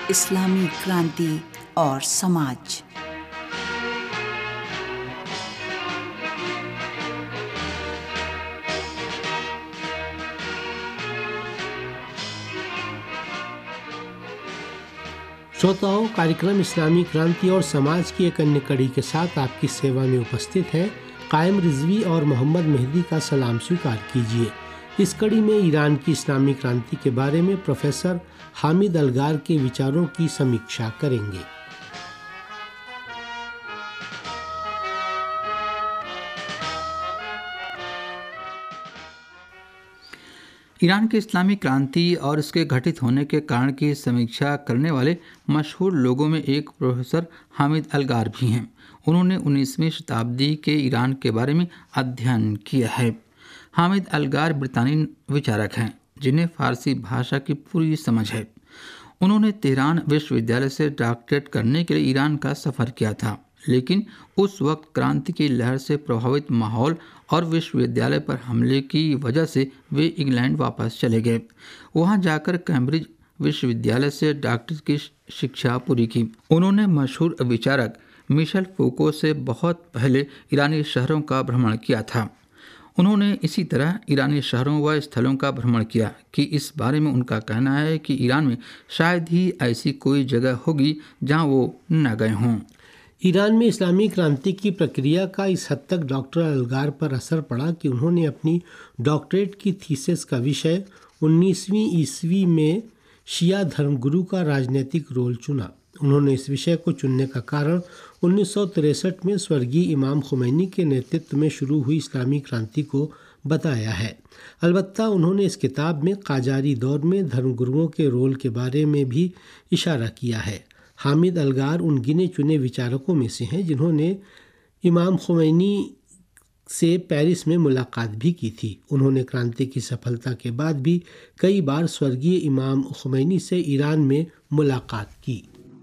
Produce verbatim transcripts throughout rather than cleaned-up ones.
इस्लामी क्रांति और समाज। श्रोताओं, कार्यक्रम इस्लामी क्रांति और समाज की एक अन्य कड़ी के साथ आपकी सेवा में उपस्थित है कायम रिजवी और मोहम्मद मेहदी का सलाम स्वीकार कीजिए। इस कड़ी में ईरान की इस्लामी क्रांति के बारे में प्रोफेसर हामिद अलगार के विचारों की समीक्षा करेंगे। ईरान की इस्लामी क्रांति और इसके घटित होने के कारण की समीक्षा करने वाले मशहूर लोगों में एक प्रोफेसर हामिद अलगार भी हैं। उन्होंने उन्नीसवीं शताब्दी के ईरान के बारे में अध्ययन किया है। हामिद अलगार ब्रितानी विचारक हैं जिन्हें फ़ारसी भाषा की पूरी समझ है। उन्होंने तेहरान विश्वविद्यालय से डॉक्टरेट करने के लिए ईरान का सफ़र किया था, लेकिन उस वक्त क्रांति की लहर से प्रभावित माहौल और विश्वविद्यालय पर हमले की वजह से वे इंग्लैंड वापस चले गए। वहां जाकर कैम्ब्रिज विश्वविद्यालय से डॉक्टर की शिक्षा पूरी की। उन्होंने मशहूर विचारक मिशेल फूको से बहुत पहले ईरानी शहरों का भ्रमण किया था। उन्होंने इसी तरह ईरानी शहरों व स्थलों का भ्रमण किया कि इस बारे में उनका कहना है कि ईरान में शायद ही ऐसी कोई जगह होगी जहां वो न गए हों। ईरान में इस्लामी क्रांति की प्रक्रिया का इस हद तक डॉक्टर अलगार पर असर पड़ा कि उन्होंने अपनी डॉक्टरेट की थीसिस का विषय उन्नीसवीं ईस्वी में शिया धर्मगुरु का राजनीतिक रोल चुना। उन्होंने इस विषय को चुनने का कारण उन्नीस सौ तिरसठ में स्वर्गीय इमाम खुमैनी के नेतृत्व में शुरू हुई इस्लामी क्रांति को बताया है। अलबत्ता उन्होंने इस किताब में काजारी दौर में धर्मगुरुओं के रोल के बारे में भी इशारा किया है। हामिद अलगार उन गिने चुने विचारकों में से हैं जिन्होंने इमाम खुमैनी से पेरिस में मुलाकात भी की थी। उन्होंने क्रांति की सफलता के बाद भी कई बार स्वर्गीय इमाम खुमैनी से ईरान में मुलाकात की।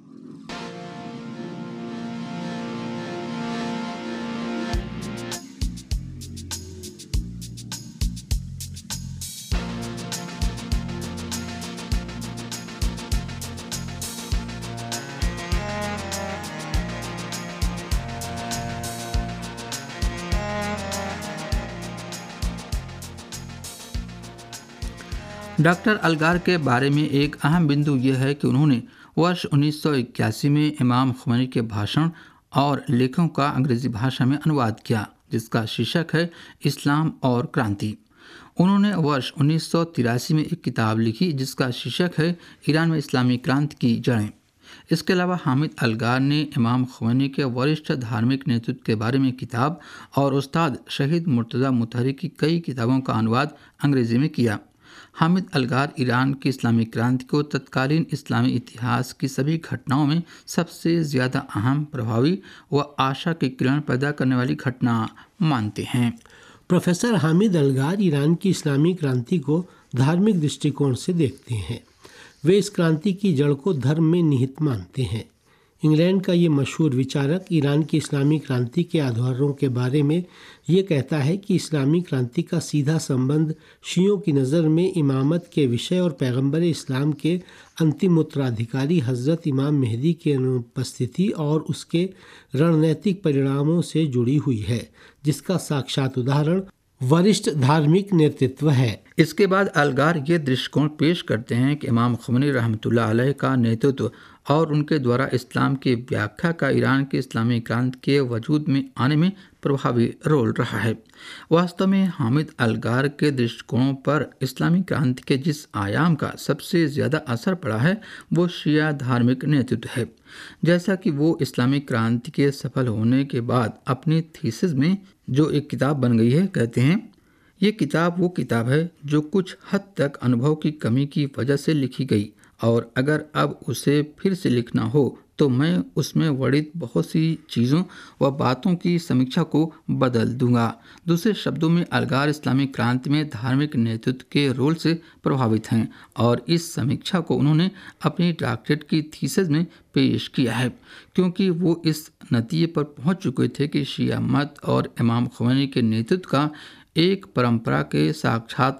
डॉक्टर अलगार के बारे में एक अहम बिंदु यह है कि उन्होंने वर्ष उन्नीस सौ इक्यासी में इमाम खुमैनी के भाषण और लेखों का अंग्रेजी भाषा में अनुवाद किया, जिसका शीर्षक है इस्लाम और क्रांति। उन्होंने वर्ष उन्नीस सौ तिरासी में एक किताब लिखी जिसका शीर्षक है ईरान में इस्लामी क्रांति की जड़ें। इसके अलावा हामिद अलगार ने इमाम खुमैनी के वरिष्ठ धार्मिक नेतृत्व के बारे में किताब और उस्ताद शहीद मुर्तज़ा मुतहरी की कई किताबों का अनुवाद अंग्रेजी में किया। हामिद अलगार ईरान की इस्लामी क्रांति को तत्कालीन इस्लामी इतिहास की सभी घटनाओं में सबसे ज़्यादा अहम, प्रभावी व आशा की किरण पैदा करने वाली घटना मानते हैं। प्रोफेसर हामिद अलगार ईरान की इस्लामी क्रांति को धार्मिक दृष्टिकोण से देखते हैं। वे इस क्रांति की जड़ को धर्म में निहित मानते हैं। इंग्लैंड का ये मशहूर विचारक ईरान की इस्लामी क्रांति के आधारों के बारे में ये कहता है कि इस्लामी क्रांति का सीधा संबंध शियों की नज़र में इमामत के विषय और पैगंबर इस्लाम के अंतिम उत्तराधिकारी हज़रत इमाम मेहदी की अनुपस्थिति और उसके रणनीतिक परिणामों से जुड़ी हुई है, जिसका साक्षात उदाहरण वरिष्ठ धार्मिक नेतृत्व है। इसके बाद अलगार ये दृष्टिकोण पेश करते हैं कि इमाम खुमैनी रहमतुल्लाह अलैह का नेतृत्व और उनके द्वारा इस्लाम की व्याख्या का ईरान के इस्लामी क्रांति के वजूद में आने में प्रभावी रोल रहा है। वास्तव में हामिद अलगार के दृष्टिकोणों पर इस्लामी क्रांति के जिस आयाम का सबसे ज़्यादा असर पड़ा है वो शिया धार्मिक नेतृत्व है। जैसा कि वो इस्लामी क्रांति के सफल होने के बाद अपनी थीसिस में जो एक किताब बन गई है, कहते हैं ये किताब वो किताब है जो कुछ हद तक अनुभव की कमी की वजह से लिखी गई, और अगर अब उसे फिर से लिखना हो तो मैं उसमें वर्णित बहुत सी चीज़ों व बातों की समीक्षा को बदल दूंगा। दूसरे शब्दों में अलगार इस्लामी क्रांति में धार्मिक नेतृत्व के रोल से प्रभावित हैं और इस समीक्षा को उन्होंने अपनी डॉक्टरेट की थीसिस में पेश किया है, क्योंकि वो इस नतीजे पर पहुंच चुके थे कि शिया मत और इमाम खुमैनी के नेतृत्व का एक परंपरा के साक्षात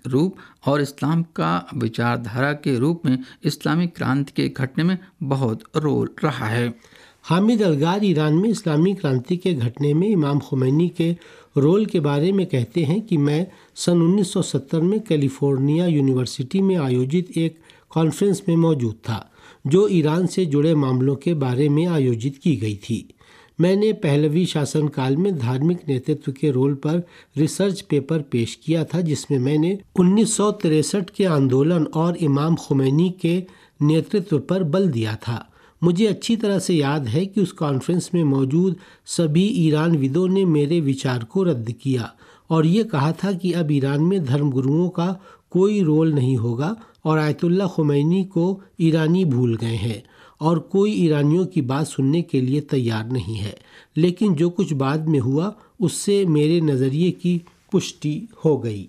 रूप और इस्लाम का विचारधारा के रूप में इस्लामी क्रांति के घटने में बहुत रोल रहा है। हामिद अलगार ईरान में इस्लामी क्रांति के घटने में इमाम खुमैनी के रोल के बारे में कहते हैं कि मैं सन उन्नीस सौ सत्तर में कैलिफोर्निया यूनिवर्सिटी में आयोजित एक कॉन्फ्रेंस में मौजूद था जो ईरान से जुड़े मामलों के बारे में आयोजित की गई थी। मैंने पहलवी शासनकाल में धार्मिक नेतृत्व के रोल पर रिसर्च पेपर पेश किया था जिसमें मैंने उन्नीस सौ तिरसठ के आंदोलन और इमाम खुमैनी के नेतृत्व पर बल दिया था। मुझे अच्छी तरह से याद है कि उस कॉन्फ्रेंस में मौजूद सभी ईरान विदों ने मेरे विचार को रद्द किया और ये कहा था कि अब ईरान में धर्मगुरुओं का कोई रोल नहीं होगा और आयतुल्लाह खुमैनी को ईरानी भूल गए हैं और कोई ईरानियों की बात सुनने के लिए तैयार नहीं है। लेकिन जो कुछ बाद में हुआ उससे मेरे नज़रिए की पुष्टि हो गई।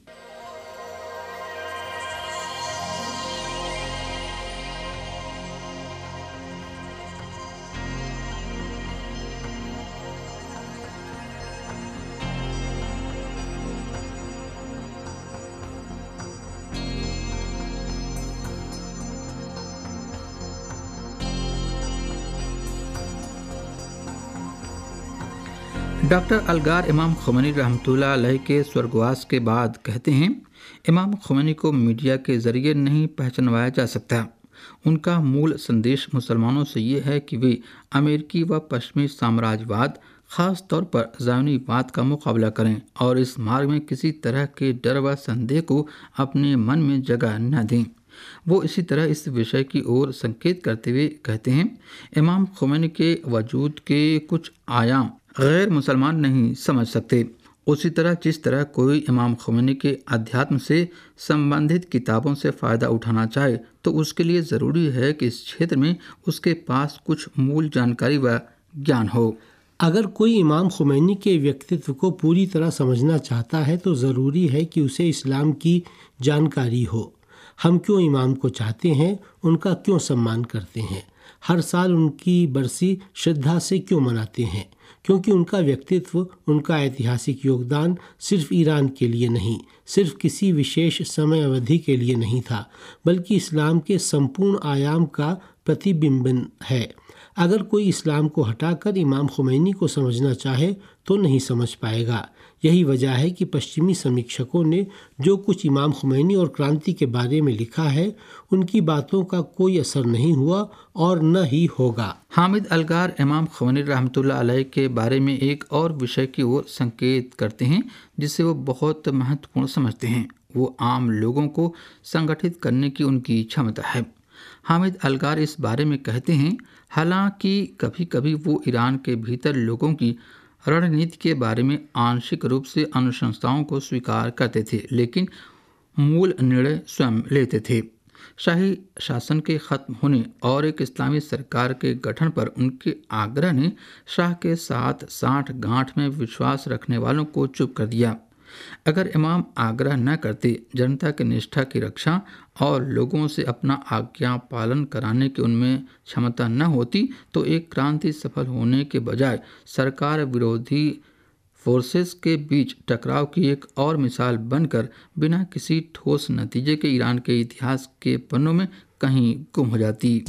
डॉक्टर अलगार इमाम खुमैनी रहमतुल्लाह अलैह के स्वर्गवास के बाद कहते हैं, इमाम खुमैनी को मीडिया के ज़रिए नहीं पहचानवाया जा सकता। उनका मूल संदेश मुसलमानों से ये है कि वे अमेरिकी व पश्चिमी साम्राज्यवाद, ख़ास तौर पर ज़ायोनीवाद का मुकाबला करें और इस मार्ग में किसी तरह के डर व संदेह को अपने मन में जगह न दें। वो इसी तरह इस विषय की ओर संकेत करते हुए कहते हैं, इमाम खुमैनी के वजूद के कुछ आयाम गैर मुसलमान नहीं समझ सकते। उसी तरह जिस तरह कोई इमाम खुमैनी के अध्यात्म से संबंधित किताबों से फ़ायदा उठाना चाहे तो उसके लिए ज़रूरी है कि इस क्षेत्र में उसके पास कुछ मूल जानकारी व ज्ञान हो। अगर कोई इमाम खुमैनी के व्यक्तित्व को पूरी तरह समझना चाहता है तो ज़रूरी है कि उसे इस्लाम की जानकारी हो। हम क्यों इमाम को चाहते हैं, उनका क्यों सम्मान करते हैं, हर साल उनकी बरसी श्रद्धा से क्यों मनाते हैं, क्योंकि उनका व्यक्तित्व, उनका ऐतिहासिक योगदान सिर्फ ईरान के लिए नहीं, सिर्फ किसी विशेष समय अवधि के लिए नहीं था, बल्कि इस्लाम के संपूर्ण आयाम का प्रतिबिंबन है। अगर कोई इस्लाम को हटाकर इमाम खुमैनी को समझना चाहे तो नहीं समझ पाएगा। यही वजह है कि पश्चिमी समीक्षकों ने जो कुछ इमाम खुमैनी और क्रांति के बारे में लिखा है उनकी बातों का कोई असर नहीं हुआ और न ही होगा। हामिद अलगार इमाम खुमैनी रहमतुल्लाह अलैह के बारे में एक और विषय की ओर संकेत करते हैं जिसे वो बहुत महत्वपूर्ण समझते हैं। वो आम लोगों को संगठित करने की उनकी क्षमता है। हामिद अलगार इस बारे में कहते हैं, हालांकि कभी कभी वो ईरान के भीतर लोगों की रणनीति के बारे में आंशिक रूप से अनुशंसाओं को स्वीकार करते थे, लेकिन मूल निर्णय स्वयं लेते थे। शाही शासन के खत्म होने और एक इस्लामी सरकार के गठन पर उनके आग्रह ने शाह के साथ साठ गांठ में विश्वास रखने वालों को चुप कर दिया। अगर इमाम आग्रह न करते, जनता की निष्ठा की रक्षा और लोगों से अपना आज्ञा पालन कराने की उनमें क्षमता न होती तो एक क्रांति सफल होने के बजाय सरकार विरोधी फोर्सेस के बीच टकराव की एक और मिसाल बनकर बिना किसी ठोस नतीजे के ईरान के इतिहास के पन्नों में कहीं गुम हो जाती।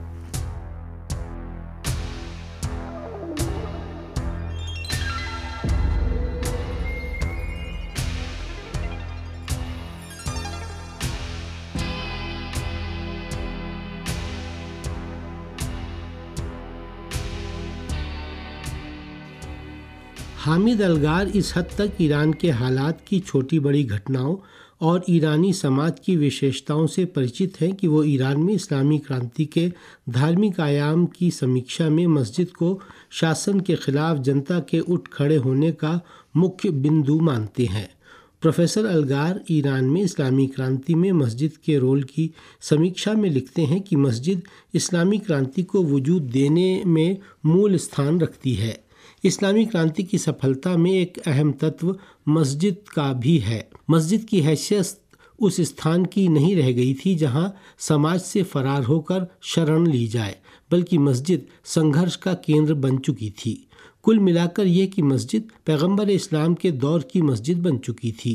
हामिद अलगार इस हद तक ईरान के हालात की छोटी बड़ी घटनाओं और ईरानी समाज की विशेषताओं से परिचित हैं कि वो ईरान में इस्लामी क्रांति के धार्मिक आयाम की समीक्षा में मस्जिद को शासन के खिलाफ जनता के उठ खड़े होने का मुख्य बिंदु मानते हैं। प्रोफेसर अलगार ईरान में इस्लामी क्रांति में मस्जिद के रोल की समीक्षा में लिखते हैं कि मस्जिद इस्लामी क्रांति को वजूद देने में मूल स्थान रखती है। इस्लामी क्रांति की सफलता में एक अहम तत्व मस्जिद का भी है। मस्जिद की हैसियत उस स्थान की नहीं रह गई थी जहां समाज से फरार होकर शरण ली जाए, बल्कि मस्जिद संघर्ष का केंद्र बन चुकी थी। कुल मिलाकर यह कि मस्जिद पैगंबर इस्लाम के दौर की मस्जिद बन चुकी थी।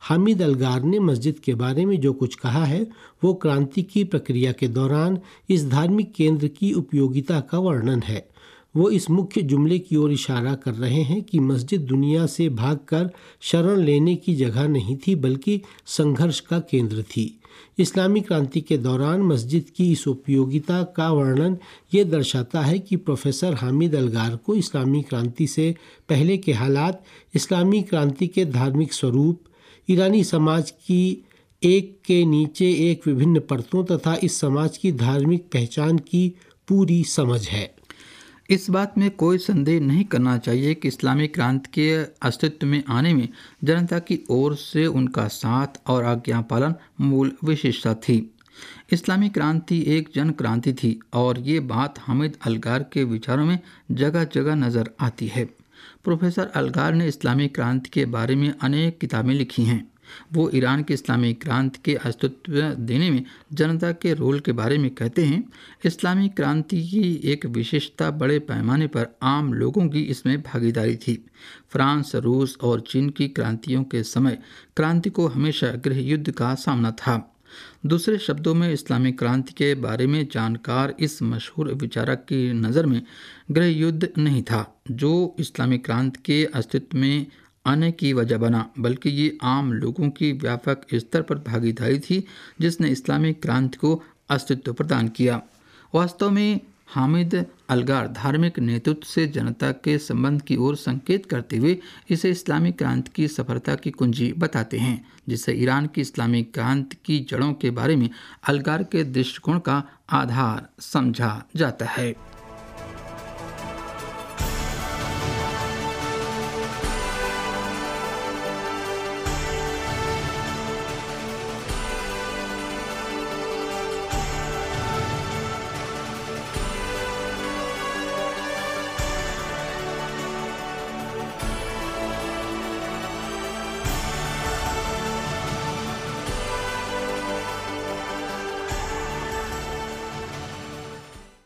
हामिद अलगार ने मस्जिद के बारे में जो कुछ कहा है वो क्रांति की प्रक्रिया के दौरान इस धार्मिक केंद्र की उपयोगिता का वर्णन है। वो इस मुख्य जुमले की ओर इशारा कर रहे हैं कि मस्जिद दुनिया से भागकर शरण लेने की जगह नहीं थी, बल्कि संघर्ष का केंद्र थी। इस्लामी क्रांति के दौरान मस्जिद की इस उपयोगिता का वर्णन ये दर्शाता है कि प्रोफेसर हामिद अलगार को इस्लामी क्रांति से पहले के हालात, इस्लामी क्रांति के धार्मिक स्वरूप, ईरानी समाज की एक के नीचे एक विभिन्न परतों तथा इस समाज की धार्मिक पहचान की पूरी समझ है। इस बात में कोई संदेह नहीं करना चाहिए कि इस्लामी क्रांति के अस्तित्व में आने में जनता की ओर से उनका साथ और आज्ञा पालन मूल विशेषता थी। इस्लामी क्रांति एक जन क्रांति थी और ये बात हामिद अलगार के विचारों में जगह जगह नज़र आती है। प्रोफेसर अलगार ने इस्लामी क्रांति के बारे में अनेक किताबें लिखी हैं। वो ईरान की इस्लामी क्रांति के अस्तित्व देने में जनता के रोल के बारे में कहते हैं, इस्लामी क्रांति की एक विशेषता बड़े पैमाने पर आम लोगों की इसमें भागीदारी थी। फ्रांस, रूस और चीन की क्रांतियों के समय क्रांति को हमेशा गृह युद्ध का सामना था। दूसरे शब्दों में इस्लामी क्रांति के बारे में जानकार इस मशहूर विचारक की नज़र में गृह युद्ध नहीं था जो इस्लामी क्रांति के अस्तित्व में आने की वजह बना, बल्कि ये आम लोगों की व्यापक स्तर पर भागीदारी थी जिसने इस्लामी क्रांति को अस्तित्व प्रदान किया। वास्तव में हामिद अलगार धार्मिक नेतृत्व से जनता के संबंध की ओर संकेत करते हुए इसे इस्लामी क्रांति की सफलता की कुंजी बताते हैं, जिससे ईरान की इस्लामी क्रांति की जड़ों के बारे में अलगार के दृष्टिकोण का आधार समझा जाता है।